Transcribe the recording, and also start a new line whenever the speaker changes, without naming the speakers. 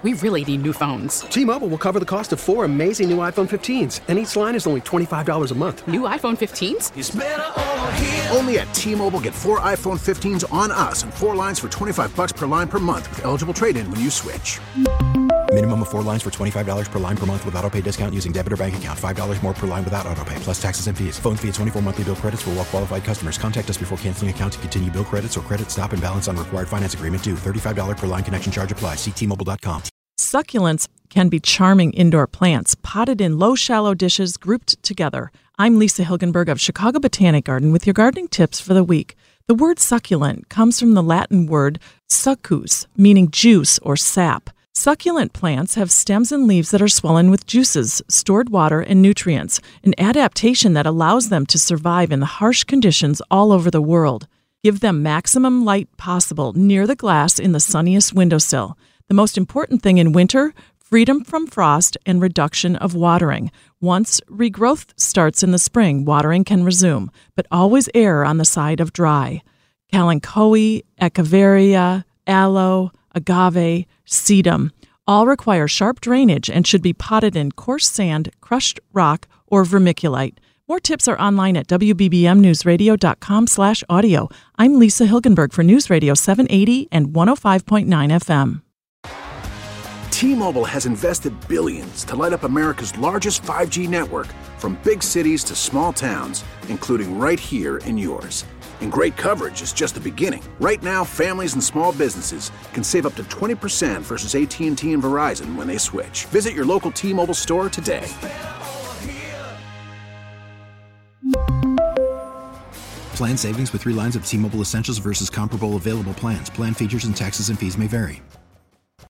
We really need new phones.
T-Mobile will cover the cost of 4 amazing new iPhone 15s, and each line is only $25 a month.
New iPhone 15s?
It's better over here.
Only at T-Mobile, get 4 iPhone 15s on us and 4 lines for $25 per line per month with eligible trade-in when you switch.
Minimum of 4 lines for $25 per line per month with autopay discount using debit or bank account. $5 more per line without autopay, plus taxes and fees. Phone fee at 24 monthly bill credits for well-qualified customers. Contact us before canceling account to continue bill credits or credit stop and balance on required finance agreement due. $35 per line connection charge applies. See T-Mobile.com.
Succulents can be charming indoor plants, potted in low, shallow dishes grouped together. I'm Lisa Hilgenberg of Chicago Botanic Garden with your gardening tips for the week. The word succulent comes from the Latin word succus, meaning juice or sap. Succulent plants have stems and leaves that are swollen with juices, stored water, and nutrients, an adaptation that allows them to survive in the harsh conditions all over the world. Give them maximum light possible near the glass in the sunniest windowsill. The most important thing in winter, freedom from frost and reduction of watering. Once regrowth starts in the spring, watering can resume, but always err on the side of dry. Kalanchoe, Echeveria, aloe, agave, sedum all require sharp drainage and should be potted in coarse sand, crushed rock, or vermiculite. More tips are online at wbbmnewsradio.com/audio. I'm Lisa Hilgenberg for News Radio 780 and 105.9 FM.
T-Mobile has invested billions to light up America's largest 5G network, from big cities to small towns, including right here in yours. And great coverage is just the beginning. Right now, families and small businesses can save up to 20% versus AT&T and Verizon when they switch. Visit your local T-Mobile store today.
Plan savings with 3 lines of T-Mobile Essentials versus comparable available plans. Plan features and taxes and fees may vary.